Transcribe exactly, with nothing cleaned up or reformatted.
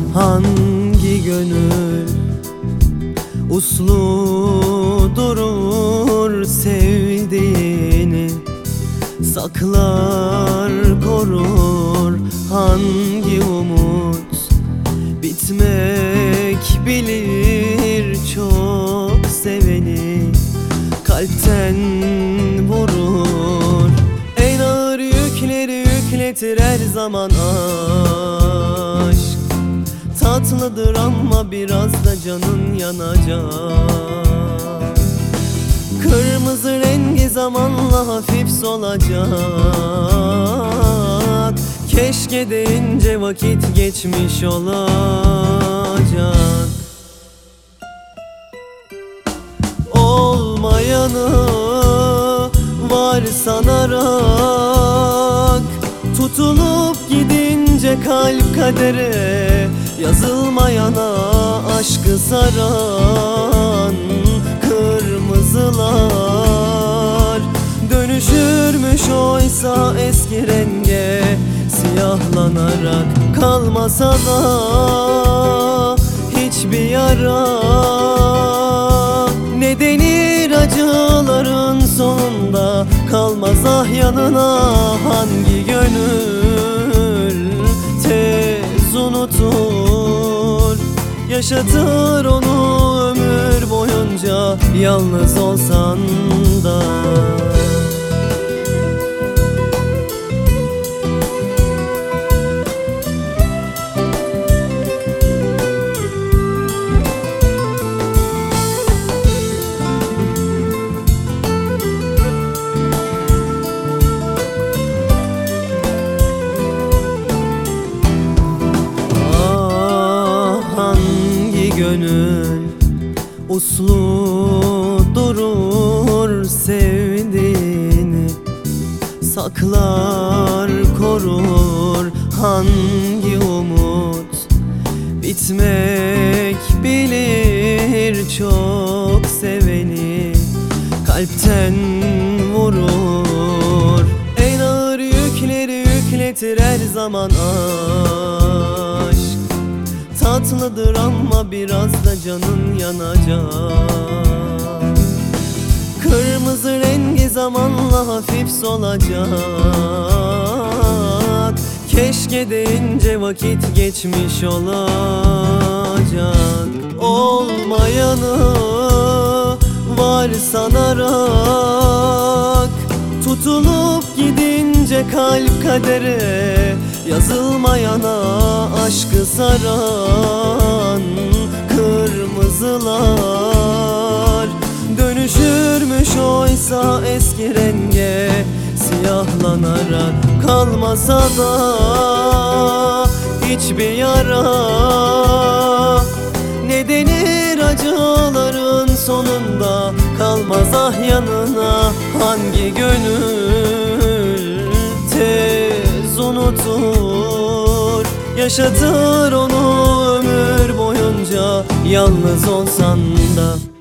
Hangi gönül uslu durur, sevdiğini saklar korur? Hangi umut bitmek bilir, çok seveni kalpten vurur? En ağır yükleri yükletir her zaman aşk. Tatlıdır ama biraz da canın yanacak. Kırmızı rengi zamanla hafif solacak. Keşke deyince vakit geçmiş olacak. Olmayanı var sanarak, tutulup gidince kalp kadere, yazılmayana aşkı saran kırmızılar dönüşürmüş oysa eski renge, siyahlanarak kalmasa da hiçbir yara. Ne denir acıların sonunda, kalmaz ah yanına. Hangi gönül tez unutur, yaşatır onu ömür boyunca, yalnız olsan da. Gönül uslu durur, sevdiğini saklar korur. Hangi umut bitmek bilir, çok seveni kalpten vurur. En ağır yükleri yükletir her zaman aşk. Tatlıdır ama biraz da canın yanacak. Kırmızı rengi zamanla hafif solacak. Keşke deyince vakit geçmiş olacak. Olmayanı var sanarak, tutulup gidince kalp kadere, yazılmayana aşkı saran kırmızılar dönüşürmüş oysa eski renge, siyahlanarak kalmasa da hiçbir yara. Ne denir acıların sonunda, kalmaz ah yanına. Hangi gönül tez unutur, yaşatır onu ömür boyunca, yalnız olsan da.